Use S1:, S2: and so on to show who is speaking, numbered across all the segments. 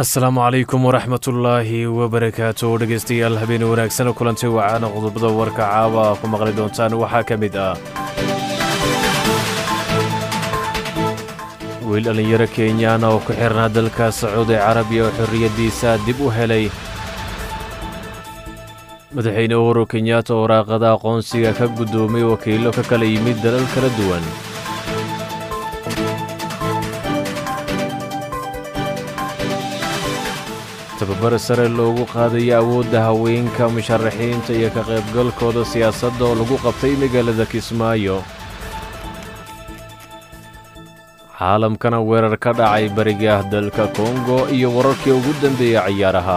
S1: السلام عليكم ورحمة الله وبركاته dhegeystayaal habeen wanaagsan kulantii wacan qodobada warka caawa ku maqli doontaan waxa kamid ah wiil dhalinyaro Kenyan oo ku xirnaa dalka Sacuudi Carabiya oo xorriyadiisa dib u helay madaxweyne Uhuru Kenyatta oo waraaqada aqoonsiga ka gudoomay wakiilo ka kala yimid dalal kala duwan tababar sare loogu qaaday awoodda haweenka musharaxiinta iyo ka qaybgalkooda siyaasadda oo lagu qabtay magaalada Kismaayo caalamkana weerar ka dhacay bariga dalka Congo iyo wararkii ugu dambeeyay ciyaaraha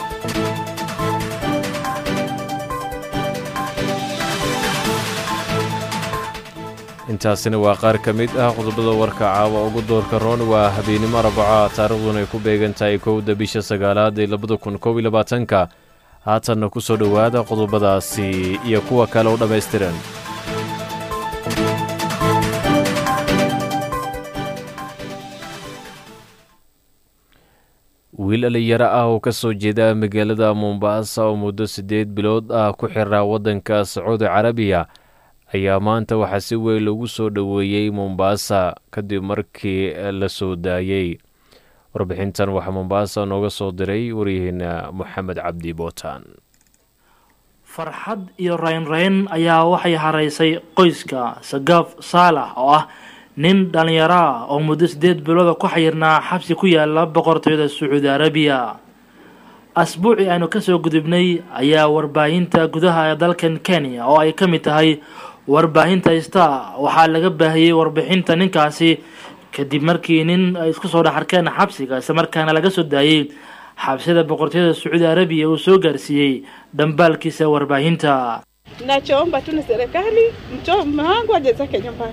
S1: intaasina waa qaar ka mid ah qodobada warka caawa ugu doorka roon waa habeenimo Arbaca taariikhduna ay ku beegantahay 1 bisha 9 ee 2021 haatanna ku soo dhawaada qodobadaasi iyo kuwa kale oo dhameystiran wiil dhalinyaro ah oo ka soo jeeda magaalada Mombasa oo muddo 8 bilood ah ku xiraa wadanka Sacuudi Carabiya ayaa maanta waxa si weyn loogu soo dhaweeyay Mombasa kadib markii la soo daayay warbixintan waxa Mombasa nooga soo diray wariyaheena Mohamed Abdi Bootan
S2: farxad iyo rayn ayaa waxay haraysay qoyska Sagaf Salah oo ah nin dhalinyaro oo muddo 8 bilood ku xirnaa xabsi ku yaala boqortooyada Sacuudi Carabiya asbuuci aanu ka soo gudubnay ayaa warbaahinta gudaha dalkan Kenya oo ay kamid tahay warbaahinta Star waxa laga baahiyay warbixinta ninkaasi kadib markii nin ay isku soo dhaxarkeen xabsiga isla markaana laga soo daayay xabsida boqortooyada Sacuudi Carabiya oo soo gaarsiiyay dambaalkiisa warbaahinta
S3: nachoomba tu ni serikali mchoma wangu aje zake nyumbani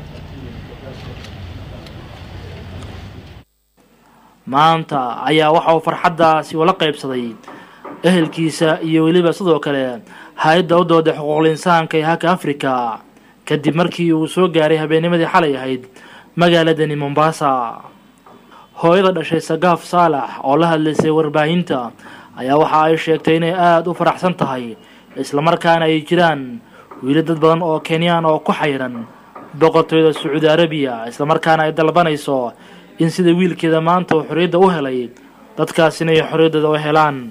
S2: maanta ayaa waxa uu farxadaasi wala qaybsaday ehelkiisa iyo waliba sidoo kale hay'adda u dooda xuquuqul insaanka ee halka Afrika kadib markii uu soo gaaray habeennimadii xalay ahayd magaalada Mombasa hooyada dhashay Sagaf Salah oo la hadlaysay warbaahinta ayaa waxa ay sheegtay inay aad u faraxsan tahay isla markaana ay jiraan wiil dad badan oo Kenyan oo ku xayran boqortooyada Sacuudi Carabiya isla markaana ay dalbanayso in sida wiilkeeda maanta uu xorriyadda u helay dadkaasina ay xorriyadda u helaan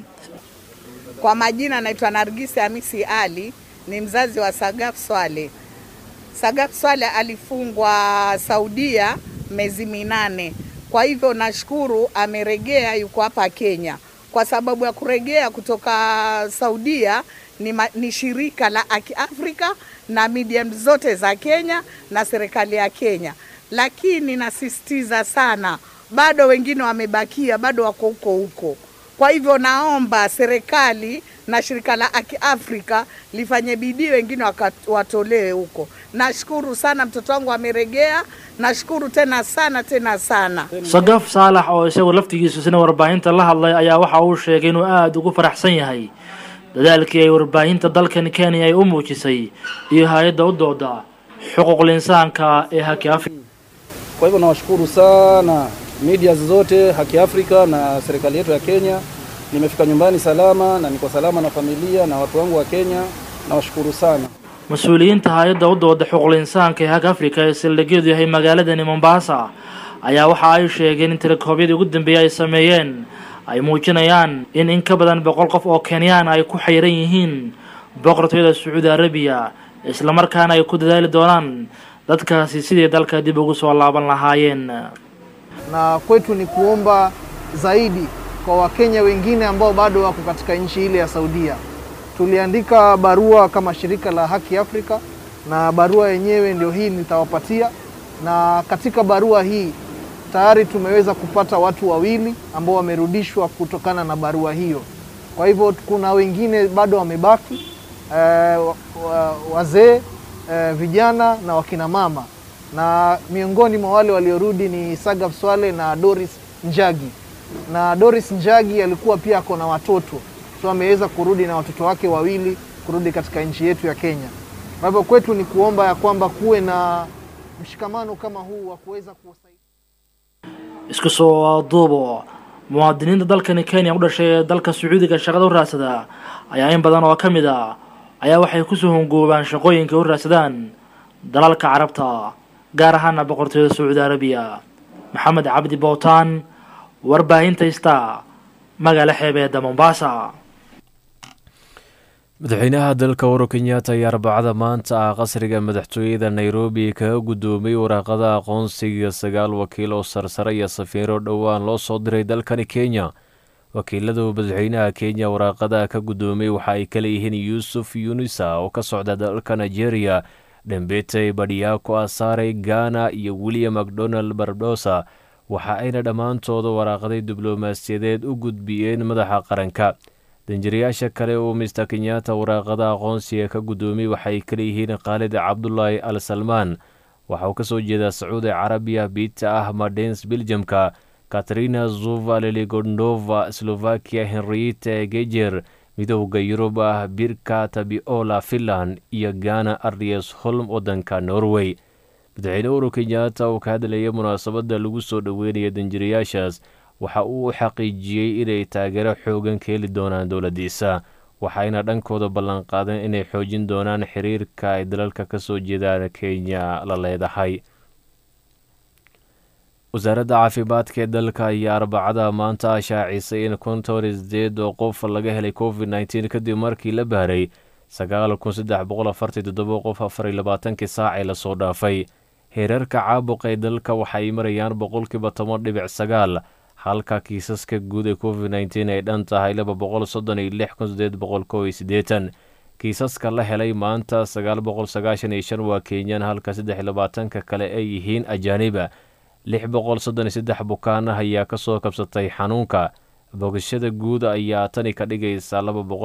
S3: Kwa majina naitwa Nargisi Hamisi Ali, ni mzazi wa Sagaf Swale. Sagaf Swale alifungwa Saudia miezi 8. Kwa hivyo nashukuru amerejea yuko hapa Kenya. Kwa sababu ya kurejea kutoka Saudia ni shirika la Afrika na medium zote za Kenya na serikali ya Kenya. Lakini nasisitiza sana, bado wengine wamebakia, bado wako huko. Kwa hivyo naomba serikali na shirika la Afrika lifanye bidii wengine watolee huko. Nashukuru sana mtoto wangu amerejea, nashukuru tena sana.
S2: Sagaf Salah oo isagu laftigiisu sina warbaahinta la hadlay ayaa waxa uu sheegay inuu aad ugu faraxsan yahay dadaalkii ay warbaahinta dalkan Kenya ay u muujisay iyo hay'adda u dooda xuquuqul insaanka ee Haki Afrika.
S4: Kwa hivyo nawashukuru sana media zote Haki Afrika na serikali yetu ya Kenya. Nimefika nyumbani salama na niko salama na familia na watu wangu wa Kenya. Nawashukuru sana.
S2: Mas'uuliyiinta hay'adda u dooda xuquuqul insaanka ee Haki Afrika ee saldhigyadu yahay magaalada Mombasa ayaa waxa ay sheegeen in tirakoobiyada ugu dambeeyay ay sameeyeen ay muujinayaan in ka badan 100 qof oo Kenyan ay ku xayran yihiin boqortooyada Sacuudi Carabiya isla markaana ay ku dadaali doonaan dadkaasi sidii dalka dib ugu soo laaban lahaayeen.
S5: Na kwetu ni kuomba zaidi kwa Wakenya wengine ambao bado wako katika nchi ile ya Saudia. Tuliandika barua kama shirika la Haki Afrika na barua yenyewe ndio hii nitawapatia, na katika barua hii tayari tumeweza kupata watu wawili ambao wamerudishwa kutokana na barua hiyo. Kwa hivyo kuna wengine bado wamebaki, wazee, vijana na wakina mama. Na miongoni mwa wale waliorudi ni Sagaf Swale na Doris Njagi. Na Doris Njagi alikuwa pia kuna watoto. So ameweza kurudi na watoto wake wawili kurudi katika nchi yetu ya Kenya. Kwa hivyo kwetu ni kuomba ya kwamba kuwe na mshikamano kama huu wa kuweza kuwasaidia.
S2: Isku soo duubo muwaadiniinta dalkani Kenya u dhashay ee dalka Sacuudiga shaqada u raadsada ayaa in badan oo ka mid ah ayaa waxay ku soo hongoobaan shaqooyinka u raadsadaan dalalka Carabta gaar ahaan boqortooyada Sacuudi Arabiya. Maxamed Cabdi Bowtaan, warbaahinta Star, magaala xeebeedda Mombasa.
S1: madaxweynaha dalka Uhuru Kenyatta ayaa Arbacada maanta qasriga madaxtooyada Nairobi kaga gudoomay waraaqada aqoonsiga 9 wakiil oo sarsare iyo safiiro dhowaan loo soo diray dalkani Kenya. wakiilada madaxweynaha Kenya waraaqada ka gudoomay waxa ay kala yihiin Yusuf Yunisa oo ka socda dalka Nigeria, Dembete Badiako Asare Ghana iyo William McDonald Barbosa. waxa ayna dhammaantooda waraaqaday diblomaasiyadeed u gudbiyeen madaxa qaranka. danjirayaasha kale oo Mr Kenyatta waraaqada aqoonsiga ka gudoomay waxay kala yihiin Khalid Abdullahi Al Salman, waxa uu ka soo jeedaa Sacuudi Arabiya, Peter Ahmad Dens Belgiumka, Katarina Zuva Leligondova Slovakia, Henriette Gejer midowga Yurub, Birka Tabiola Finland iyo Ghana Aries Holm wadanka Norway. madaxweyne Uhuru Kenyatta oo ka hadlayay munaasabada lagu soo dhaweynaya danjirayaashaas waxa uu xaqiijiyay inay taageero xoogan ka heli doonaan dowladdiisa, waxayna dhankooda ballan qaadeen inay xoojin doonaan xiriirka ay dalalka ka soo jeedaan Kenya la leedahay. wasaaradda caafimaadka ee dalka ayaa Arbacada maanta shaacisay in 58 oo qof laga helay COVID-19 kadib markii la baaray 9347 qof 24 saac ee la soo dhaafay. heerarka caabuqa ee dalka waxay marayaan 10.9%, halka kiisaska guud ee COVID-19 ay dhan tahay 236,880. kiisaska la helay maanta 995 waa Kenyan, halka 23 kale ay yihiin ajaaniba. 633 bukaan ayaa ka soo kabsatay xanuunka. bogashada guud ayaa tani ka dhigaysa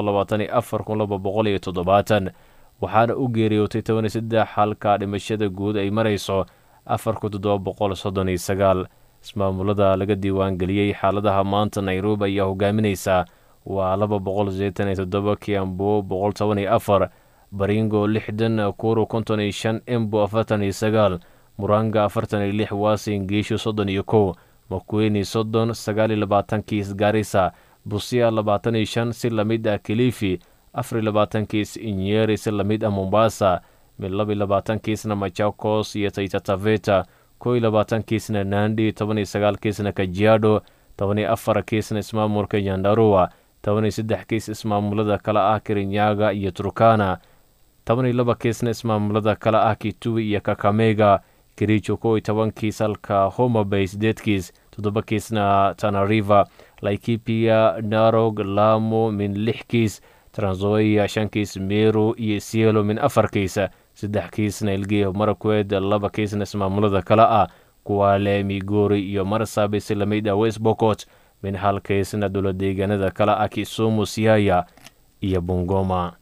S1: 224,270, waxaana u geeriyootay 13, halka dhimashada guud ay marayso 4,739. ismaamulada laga diiwaan geliyey xaaladaha maanta Nairobi ayaa hogaaminaysa waa 287, Kiambu 114, Baringo 60, Nakuru 55, Embu 49, Murang'a 46, Uasin Gishu 31, Makueni 30, 29 kiis Garissa, Busia 25 si lamid ah, Kilifi 24 kiis, Nyeri si lamid ah, Mombasa 22 kiisna Machakos iyo Taita Taveta, 21 kiisna Nandi, 19 kiisna Kajiado, 14 kiisna ismaamulka Nyandarua, 13 kiis ismaamulada kala ah Kirinyaga iyo Turkana, 12 kiisna ismaamulada kala ah Kitui iyo Kakamega, Kericho 11 kiis, halka Homa Bay 8 kiis, 7 kiisna Tana River, Laikipia, Narok, Lamu min 6 kiis, Trans Nzoia 5 kiis, Meru iyo Isiolo min 4 kiis, 3 kiisna Elgeyo Marakwet, 2 kiisna ismaamulada kala ah Kwale, Migori iyo Marsabit si lamid ah West Pokot, min 1 kiisna dowladdeegaanada kala ah Kisumu, Siaya iyo Bungoma.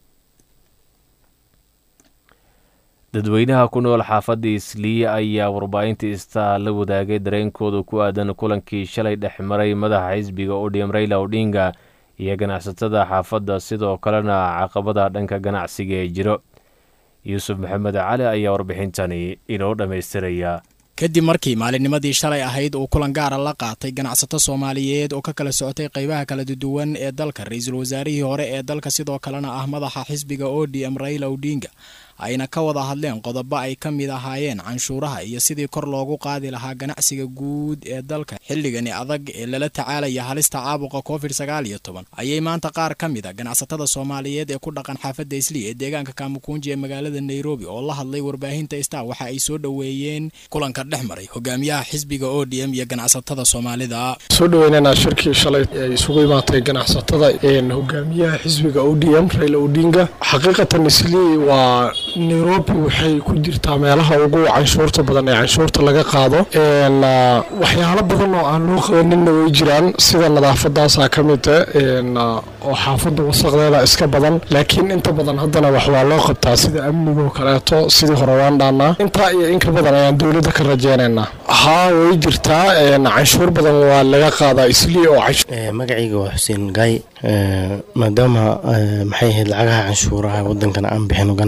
S1: dadweynaha ku nool xaafadda Islii ayaa warbaahinta Star la wadaagay dareenkooda ku aadan kulankii shalay dhexmaray madaxa xisbiga ODM Raila Odinga iyo ganacsatada xaafadda, sidoo kalena caqabada dhanka ganacsiga ee jiro. Yuusuf Maxamed Cali ayaa warbixintani inoo dhammaystiraya.
S6: kadib markii maalinnimadii shalay ahayd uu kulan gaara la qaatay ganacsato Soomaaliyeed oo ka kala socotay qaybaha kala duwan ee dalka, ra'iisul wasaarihii hore ee dalka sidoo kalena ah madaxa xisbiga ODM Raila Odinga ayna ka wada hadleen qodobo ay ka mid ahaayeen canshuuraha iyo sidii kor loogu qaadi lahaa ganacsiga guud ee dalka xilligani adag ee lala tacaalaya halista caabuqa COVID-19. ayay maanta qaar ka mid ah ganacsatada Soomaaliyeed ee ku dhaqan xaafadda Islii ee deegaanka Kamukunji ee magaalada Nairobi oo la hadlay warbaahinta Star waxa ay soo dhaweeyeen kulanka dhexmaray hogaamiyaha xisbiga ODM iyo ganacsatada Soomaalida.
S7: soo dhaweynayna shirkii shalay ay isugu imaatay ganacsatada hogaamiyaha xisbiga ODM Raila Odinga. xaqiiqatan Islii waa Nairobi waxay ku jirtaa meelaha ugu canshuurta badan ee canshuurta laga qaado. waxyaalo badan oo aan loo qabaninna way jiraan, sida nadaafadaas ka mid ah oo xaafadda wasaqdeeda iska badan, laakiin inta badan haddana wax waa loo qabtaa sida amniga oo kaleeto sidii hore waan dhaanaa. intaa iyo in ka badan ayaan dowladda ka rajaynaynaa. haa way jirtaa, canshuur badan waa laga qaadaa Islii oo
S8: magacayga waa Xuseen Gaay. maadaama maxay ahayd lacagaha canshuuraha wadankana aan bixino ganacsada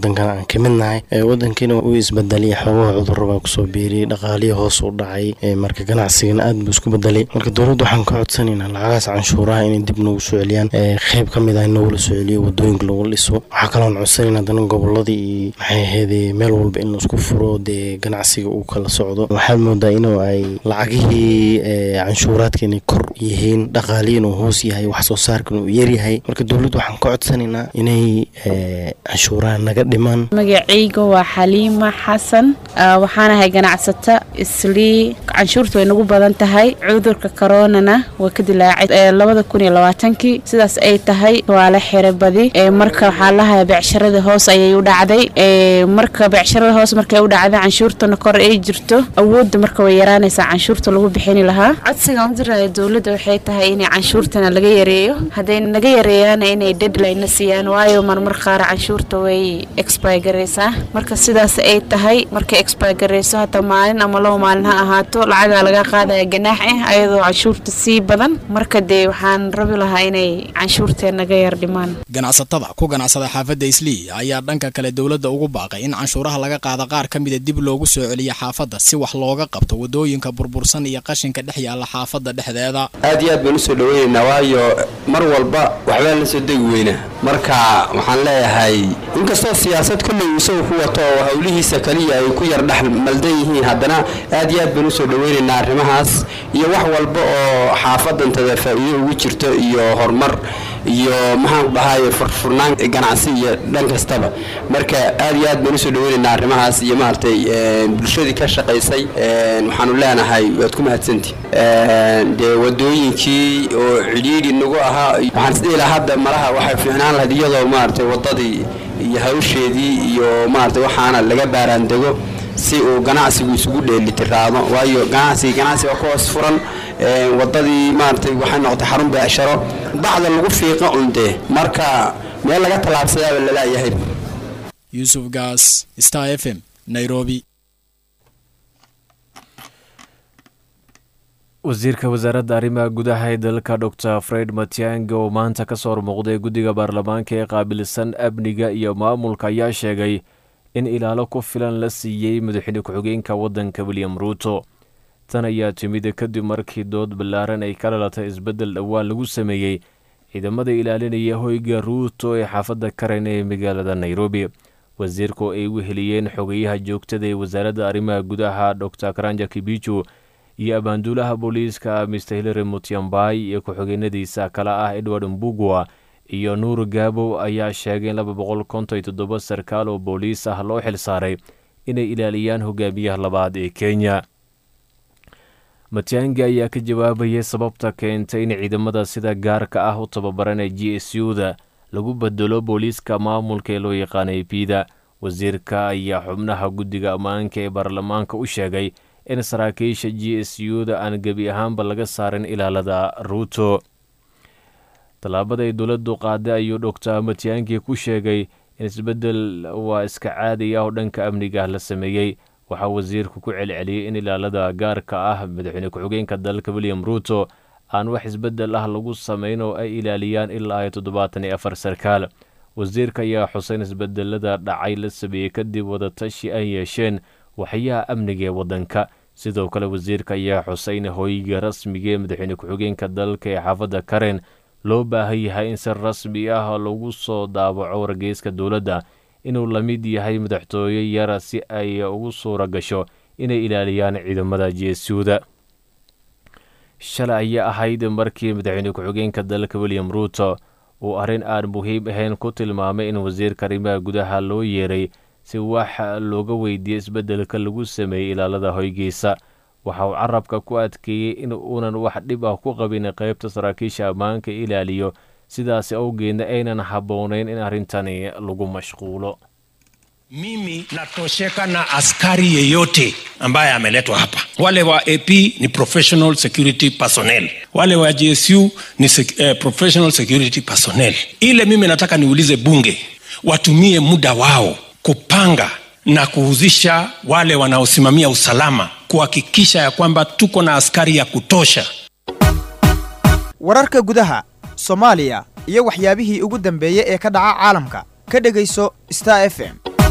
S8: wadankan aan ka midnahay wadankiina uu isbedelay xogaha cudurrada ku soo biiray dhaqaalihi hoos u dhacay marka ganacsiga aad buu isku bedelay marka dawladdu waxaan ka codsanaynaa lacagaas canshuuraha inay dib noogu soo celiyaan qayb ka mid ah inuu la soo celiyo wadooyinka lagu dhiso waxa kale oo codsanaynaa dan goboladii maxay ahayd meel walba in la isku furo ganacsiga uu kala socdo waxaad moodaa inuu ay lacagihii canshuuraadka inay kor yihiin dhaqaalihiina uu hoos yahay wax soo saarkan uu yar yahay marka dawladdu waxaan ka codsanaynaa inay canshuuraha naga dhimaan
S9: magacayga waa Xaliima Xasan waxaan ahay ganacsato islii canshuurtu way nagu badan tahay cudurka corona waa ka dilaacay 2020 sidaas ay tahay waa la xiray badi marka waxa la hayaa beecsharada hoos ayay u dhacday marka beecsharada hoos markay u dhacday canshuurtuna kor ay jirto awoodda marka way yaraanaysaa canshuurta lagu bixin lahaa codsiga u diray dawladda waxay tahay in canshuurtana laga yareeyo haday naga yareeyaan inay deadline siiyaan waayo marmar qaar canshuurta way expire gareysaa marka sidaas ay tahay marka expire gareyso hata maalin ama laba maalin ha ahaato lacag laga qaadayo ganaax ayadoo canshuurta si badan marka waxaan rabi lahaa inay canshuurteena naga yar dhimaan
S6: ganacsatada ku ganacsada xaafadda Islii ayaa dhanka kale dawladda ugu baaqay in canshuuraha laga qaado qaar ka mid ah dib loogu soo celiyo xaafadda si wax looga qabto wadooyinka burbursan iyo qashinka dhex yaala xaafadda dhexdeeda
S10: aad iyo aad baan u soo dhaweynaa waayo mar walba waxba la soo degi weynaa marka waxaan leeyahay inkastoo siyaasad kulli uu ku wato hawlihiisa kaliya ay ku yar dhex maldan yihiin haddana aad iyo aad baan u soo dhaweynaynaa arrimahaas iyo wax walba oo xaafaddan faa'iido ugu jirto iyo horumar iyo maxaan dhahay furfurnaan ganacsi iyo dhan kastaba marka aad iyo aad baan u soo dhaweynaynaa arrimahaas iyo maartay bulshadii ka shaqaysay waxaan u leenahay waad ku mahadsantihiin wadooyinkii oo cidhiidhi nagu ahaa waxaan isdhihi hadda malaha waxay fiicnaan lahayd iyadoo maartay wadadii iyo hawsheedii iyo maartay waxaana laga baaraan dego si uu ganacsigu isugu dheelitiraado waayo ganacsiga ku hoos furan wadadii maartay waxay noqotay xarun beecsharo bacda lagu fiiqo unde marka meel laga talaabsadaa la leeyahay
S6: Yusuf Gas Star FM Nairobi
S1: wasiirka wasaaradda arrimaha gudaha ee dalka Dr. Fred Matiang'i oo maanta ka soo muuqday guddiga baarlamaanka ee qaabilsan amniga iyo maamulka ayaa sheegay in ilaalo ku filan la siiyay madaxweyne ku-xigeenka waddanka William Ruto tan ayaa timid kadib markii dood ballaaran ay ka dhalatay isbeddel dhawaan lagu sameeyay ciidamada ilaalinaya hoyga Ruto ee xaafadda Karen ee magaalada Nairobi wasiirku ay weheliyeen xogayaha joogtada ee wasaaradda arrimaha gudaha Dr. Karanja Kibichu iyo abaanduulaha booliiska Mr. Hilary Mutyambai iyo ku-xigeenadiisa kala ah Edward Mbugua iyo Nuur Gabo ayaa sheegay 257 sarkaal oo booliis ah loo xil saaray inay ilaaliyaan hogaamiyaha labaad ee Kenya Matiang'i ayaa ka jawaabayay sababta keentay in ciidamada sida gaarka ah u tababaran ee GSU-da lagu bedelo booliiska maamulka ee loo yaqaanay PIDA wasiirka ayaa xubnaha guddiga ammaanka ee baarlamaanka u sheegay in saraakiisha GSU-da aan gebi ahaanba laga saarin ilaalada Ruto talaabada ay dawladdu qaaday ayuu Dr. Matiang'i ku sheegay in isbeddel waa iska caadi ah oo dhanka amniga la sameeyay waxa wasiirku ku celceliyay in ilaalada gaarka ah madaxweyne ku-xigeenka dalka William Ruto aan wax isbeddel ah lagu sameyn oo ay ilaaliyaan ilaa 74 sarkaal wasiirka ayaa xuseen isbeddelada dhacay la sameeyay kadib wada tashi ay yeesheen waxyaha amniga waddanka sidoo kale wasiirka ayaa xuseen hoyga rasmiga ee madaxweyne ku-xigeenka dalka ee xaafadda Karen loo baahan yahay in si rasmi ah lagu soo daabaco wargeyska dawladda inuu la mid yahay madaxtooye yar si ay ugu suura gasho inay ilaaliyaan ciidamada GSU-da shalay ayaa ahayd markii madaxweyne ku-xigeenka dalka William Ruto uu arrin aan muhiim ahayn ku tilmaamay in wasiirka arrimaha gudaha loo yeeray si wax looga weydiiyay isbeddelka lagu sameeyay ilaalada hoygiisa waxa uu carabka ku adkeeyay in uunan wax dhib ah ku qabin qaybta saraakiisha ammaanka ilaaliyo sidaas awgeedna aynan haboonayn in arrintani lagu mashquulo
S11: Mimi natosheka na askari yeyote ambaye ameletwa hapa. Wale wa AP ni professional security personnel. Wale wa GSU ni professional security personnel. Ile mimi nataka niulize bunge, watumie muda wao kupanga na kuhuzisha wale wanaosimamia usalama, kuhakikisha ya kwamba tuko na askari ya kutosha.
S12: Wararka gudaha Soomaaliya iyo waxyaabihii ugu dambeeyay ee ka dhaca caalamka ka dhageyso Star FM.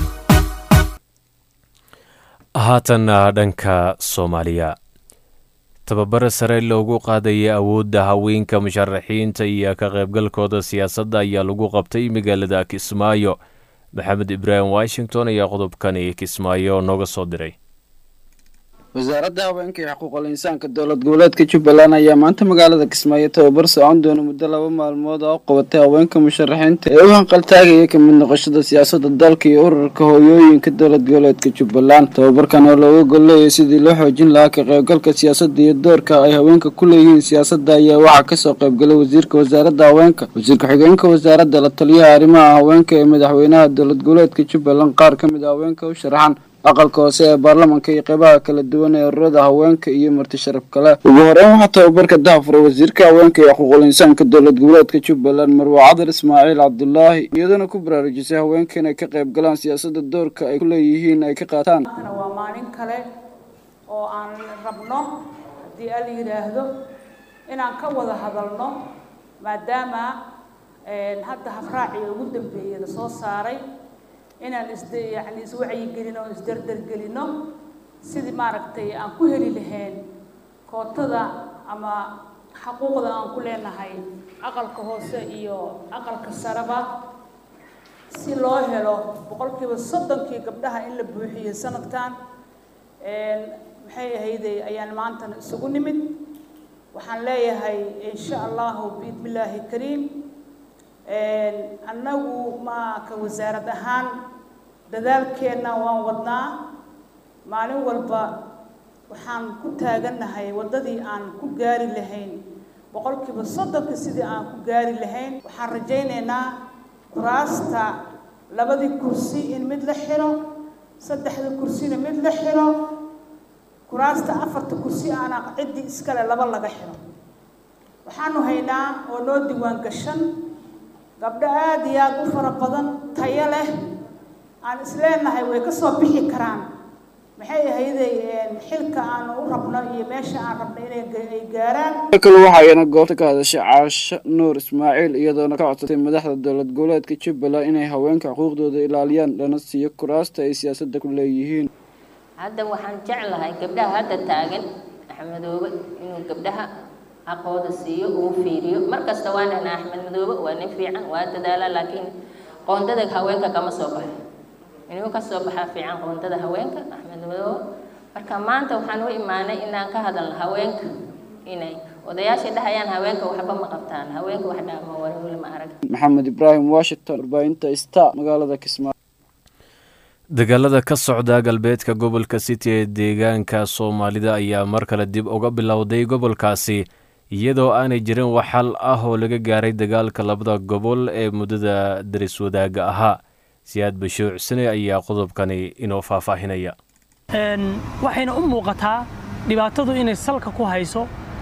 S1: haatanna dhanka Soomaaliya tababar sare loogu qaadayay awoodda haweenka musharaxiinta iyo ka qaybgalkooda siyaasadda ayaa lagu qabtay magaalada Kismaayo. Maxamed Ibrahim Washington ayaa qodobkani Kismaayo nooga soo diray.
S12: wasaaradda haweenka iyo xuquuqul insaanka dowlad goboleedka Jubbaland ayaa maanta magaalada Kismaayo tababar socon doona muddo 2 maalmood oo qabatay haweenka musharaxiinta ee u hanqaltaagaya ka mid noqoshada siyaasadda dalka iyo ururka hooyooyinka dowlad goboleedka Jubbaland. tababarkan oo looga gol leeyahay sidii loo xoojin lahaa ka qaybgalka siyaasadda iyo doorka ay haweenka ku leeyihiin siyaasadda ayaa waxaa ka soo qaybgalay wasiirka wasaaradda haweenka, wasiirka xigeenka wasaaradda, la taliyaha arrimaha haweenka ee madaxweynaha dowlad goboleedka Jubbaland, qaar ka mid ah haweenka u sharaxan aqalka hoose ee baarlamaanka iyo qaybaha kala duwan ee ururada haweenka iyo marti sharaf kale. ugu horeyn waxaa tababarka daahfuray wasiirka haweenka iyo xuquuqul insaanka dowlad goboleedka Jubbaland Marwo Cabdir Ismaaciil Cabdullaahi, iyadoo ku baraarujisay haweenka inay ka qayb galaan siyaasadda doorka ay ku leeyihiin ay ka qaataan.
S13: waa maalin kale oo aan rabno haddii la yiraahdo inaan ka wada hadalno maadaama hadda habraaciga ugu dambeeyay la soo saaray inaan iswacyi gelino oo isdardar gelino sidii maaragtay aan ku heli lahayn kootada ama xuquuqda aan ku leenahay aqalka hoose iyo aqalka saraba si loo helo 30% gabdhaha in la buuxiyo sanadkan maxay ahayd ayaan maanta isugu nimid. waxaan leeyahay insha Allah biidmillaahi kariim annagu ma ka wasaarad ahaan dadaalkeena waan wadnaa maalin walba waxaan ku taaganahay wadadii aan ku gaari lahayn 30% sidii aan ku gaari lahayn. waxaan rajaynaynaa kuraasta 2 kursi in mid la xiro, 3 kursina mid la xiro, kuraasta 4 kursi aan cidi iskale 2 laga xiro. waxaanu haynaa oo noo diiwaan gashan gabdho aad iyo aad u fara badan tayo leh aan isleenahay way ka soo bixi karaan maxay ahaydey xilka aan u rabno iyo meesha aan rabno inay gaaraan.
S12: kale waxayna goobta ka hadashay Caasha Nuur Ismaaciil iyadoo ka codsatay madaxda dowlad goboleedka Jubbaland inay haweenka xuquuqdooda ilaaliyaan lana siiyo kuraasta ay siyaasadda ku leeyihiin.
S14: hadda waxaan jeclahay gabdhaha hadda taagan Axmedoobe inuu gabdhaha aqooda siiyo oo fiiriyo markasta waana Axmedoobe waa nin fiican waa dadaala laakiin qoondada haweenka kama soo baxay inuu ka soo baxaa fiican qoondada haweenka Axmedoobe. marka maanta waxaan u imaanay inaan ka hadalno haweenka inay odayaasha dhahayaan haweenka waxba ma qabtaan haweenka wax dhaama wali ma arag.
S12: Maxamed Ibrahim Washington, warbaahinta Star, magaalada Kismaayo.
S1: dagaalada ka socda galbeedka gobolka City ee deegaanka Soomaalida ayaa mar kale dib uga bilowday gobolkaasi iyadoo aanay jirin wax xal ah oo laga gaaray dagaalka labada gobol ee muddada daris wadaaga ahaa. Siyaad Bashuuc Sane ayaa qodobkani inoo faahfaahinaya.
S15: waxayna u muuqataa dhibaatadu inay salka ku hayso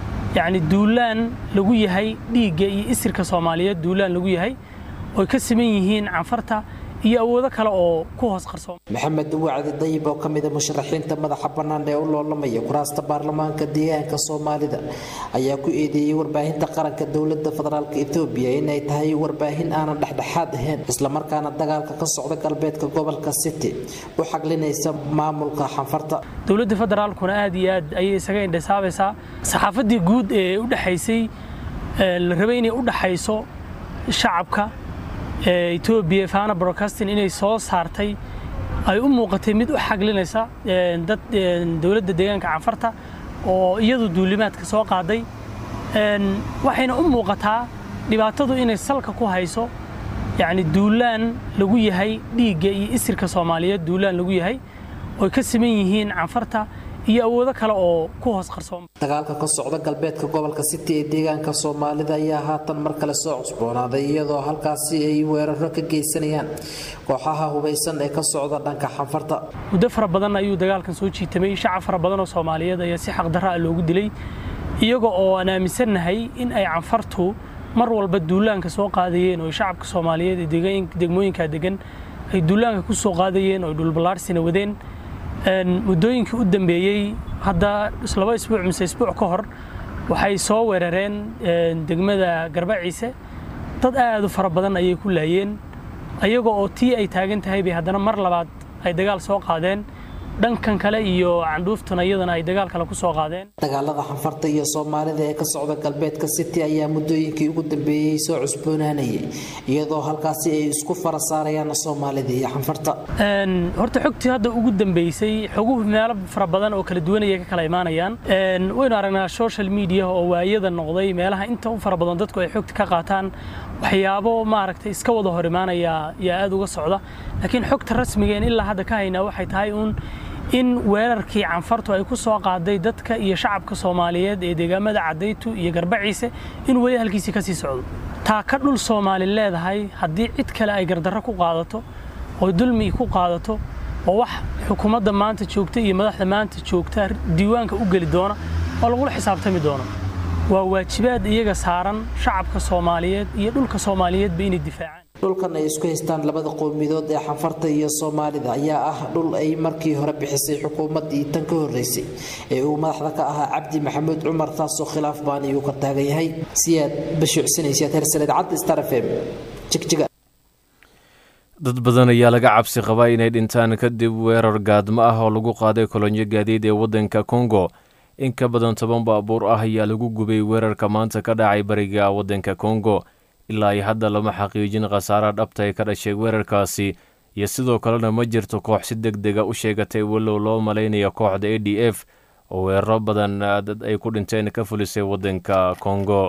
S15: duulaan lagu yahay dhiigga iyo isirka Soomaaliyeed duulaan lagu yahay oo ka siman yihiin canfarta iyo awoodo kale oo ku hoos qarsoon.
S16: maxamed wacdi dayib oo kamid ah musharaxiinta madaxa bannaan ee u loolamaya kuraasta baarlamaanka deegaanka Soomaalida ayaa ku eedeeyay warbaahinta qaranka dowladda federaalka Itoobiya inay tahay warbaahin aan dhexdhexaad ahayn isla markaana dagaalka ka socda galbeedka gobolka City u xaglinaysa maamulka xanfarta.
S15: dowladda federaalkuna aad iyo aad ayay isaga indhasaabaysaa saxaafadii guud ee u dhaxaysay la rabay inay u dhaxayso shacabka Ethiopia Fana Broadcasting inay soo saartay ay u muuqatay mid u xaglinaysa dad dawladda deegaanka Canfarta oo iyadu duulimaadka soo qaaday waxayna u muuqataa dhibaatadu inay salka ku hayso duulaan lagu yahay dhiigga iyo isirka Soomaaliyeed duulaan lagu yahay oo ka siman yihiin Canfarta iyo awoodo kale oo ku hoos qarsoon.
S16: dagaalka ka socda galbeedka gobolka City ee deegaanka Soomaalida ayaa haatan mar kale soo cusboonaaday iyadoo halkaasi ay weeraro ka geysanayaan kooxaha hubeysan ee ka socda dhanka xanfarta.
S15: muddo fara badan ayuu dagaalkan soo jiitamay shacab fara badan oo Soomaaliyeed ayaa si xaq darro ah loogu dilay iyagoo oo aan aaminsanahay in ay canfartu mar walba duulaanka soo qaadayeen oo shacabka Soomaaliyeed ee degmooyinka degan ay duulaanka ku soo qaadayeen oo dhul balaarsina wadeen muddooyinkii u dambeeyay hadda laba isbuuc mise isbuuc ka hor waxay soo weerareen degmada Garbaciise dad aad u fara badan ayay ku laayeen ayagoo oo tii ay taagan tahay bay haddana mar labaad ay dagaal soo qaadeen dhankan kale iyo candhuuftuna iyadana ay dagaal kale ku soo qaadeen.
S16: Dagaalada xanfarta iyo Soomaalida ee ka socda galbeedka City ayaa muddooyinkii ugu dambeeyay soo cusboonaanayay iyadoo halkaasi ay isku farasaarayaan Soomaalida iyo xanfarta.
S15: Horta xogtii hadda ugu dambeysay xoguhu meelo fara badan oo kala duwan ay ka kala imaanayaan. Waynu aragnaa social media oo waayada noqday meelaha inta u fara badan dadku ay xogta ka qaataan waxyaabo maaragtay iska wada hor imaanaya yaa aad uga socda. Laakiin xogta rasmiga ah ilaa hadda ka hayna waxay tahay in weerarkii canfartu ay ku soo qaaday dadka iyo shacabka Soomaaliyeed ee deegaamada Cadaytu iyo Garbaciise in wali halkiisa ka sii socdo. taa ka dhul Soomaali leedahay haddii cid kale ay gardarro ku qaadato oo dulmi ku qaadato oo wax xukuumadda maanta joogta iyo madaxda maanta joogta diiwaanka u gali doona oo lagu xisaabtami doono waa waajibaad iyaga saaran shacabka Soomaaliyeed iyo dhulka Soomaaliyeed bay inay difaacaan.
S16: dhulkan ay isku haystaan labada qowmiyadood ee xanfarta iyo Soomaalida ayaa ah dhul ay markii hore bixisay xukuumaddii tan ka horeysay ee uu madaxda ka ahaa Cabdi Maxamuud Cumar taasoo khilaaf baan uu ka taagan yahay siyaad bashuucsanaysa Hersalid Cad Star FM jigjiga.
S1: dad badan ayaa laga cabsi qabaa inay dhintaan kadib weerar gaadmo ah oo lagu qaaday kolonyo gaadiid ee waddanka Congo. in ka badan 10 baabuur ah ayaa lagu gubay weerarka maanta ka dhacay bariga waddanka Congo. ilaa ay hadda lama xaqiijin khasaaraha dhabta ee ka dhashay weerarkaasi iyo sidoo kalena ma jirto koox si degdeg ah u sheegatay walow loo malaynayo kooxda ADF oo weeraro badan dad ay ku dhinteen ka fulisay waddanka Congo.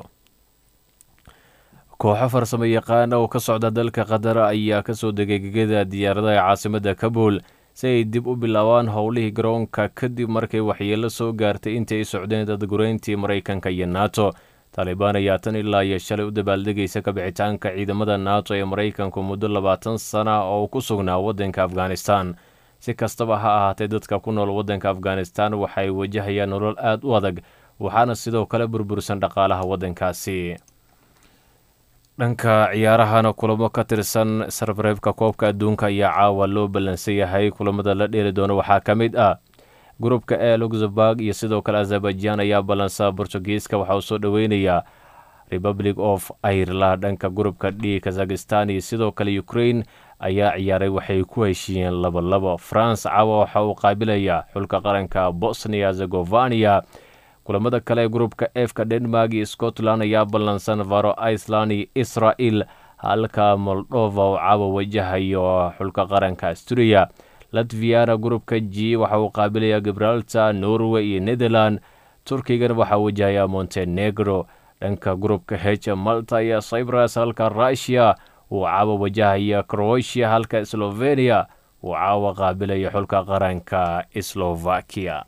S1: kooxo farsamo yaqaan oo ka socda dalka Qatar ayaa ka soo degay gegada diyaaradaha caasimadda Kabul si ay dib u bilaabaan howlihii garoonka kadib markay waxyeello soo gaartay intii ay socdeen dadgureyntii Mareykanka iyo NATO. Taliban ayaa tan ilaa iyo shalay u dabaaldegaysa ka bixitaanka ciidamada NATO ee Mareykanku muddo 20 sano oo ku sugnaa waddanka Afghanistan. si kastaba ha ahaatee dadka ku nool waddanka Afghanistan waxay wajahayaan nolol aad u adag waxaana sidoo kale burbursan dhaqaalaha waddankaasi. dhanka ciyaarahana kulamo ka tirsan sarfareebka koobka adduunka ayaa caawa loo ballansan yahay. kulamada la dheeli doono waxaa ka mid ah gruupka ee Luxembourg iyo sidoo kale Azerbaijan ayaa ballansa Portugiiska waxa uu soo dhaweynayaa Republic of Ireland. dhanka gruupka D Kazakhstan iyo sidoo kale Ukraine ayaa ciyaaray waxay ku heshiiyeen 2-2. France caawa waxa uu qaabilayaa xulka qaranka Bosnia Herzegovina. kulamada kale gruupka F ka Denmark iyo Scotland ayaa ballansan Faroe Island iyo Israel halka Moldova uu caawa wajahayo xulka qaranka Austria. Latvia gruupka G waxa uu qaabilayaa Gibraltar, Norway iyo Netherland. Turkiga waxa uu wajahayaa Montenegro. dhanka gruupka H Malta iyo Cyprus halka Russia uu caawa wajahaya Croatia halka Slovenia uu caawa qaabilaya xulka qaranka Slovakia.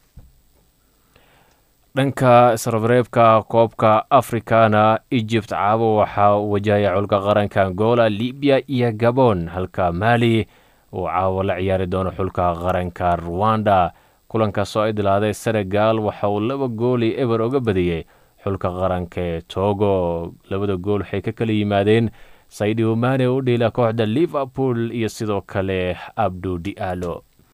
S1: dhanka sarfareebka koobka Afrikana Egypt caawa waxa uu wajahaya xulka qaranka Angola, Libya iyo Gabon halka Mali uu caawa la ciyaari doono xulka qaranka Rwanda. kulanka soo idlaaday Senegal waxa uu 2-0 uga badiyay xulka qaranka Togo. 2 gool waxay ka kala yimaadeen Sadio Mane oo dheela kooxda Liverpool iyo sidoo kale Abdou Diallo.